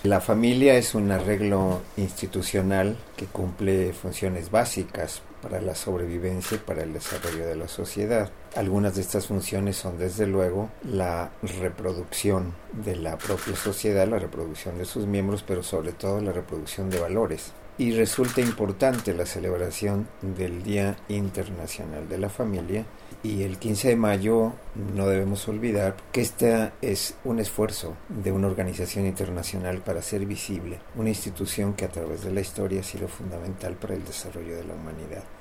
La familia es un arreglo institucional que cumple funciones básicas para la sobrevivencia y para el desarrollo de la sociedad. Algunas de estas funciones son, desde luego, la reproducción de la propia sociedad, la reproducción de sus miembros, pero sobre todo la reproducción de valores. Y resulta importante la celebración del Día Internacional de la Familia, y el 15 de mayo no debemos olvidar que este es un esfuerzo de una organización internacional para hacer visible una institución que a través de la historia ha sido fundamental para el desarrollo de la humanidad.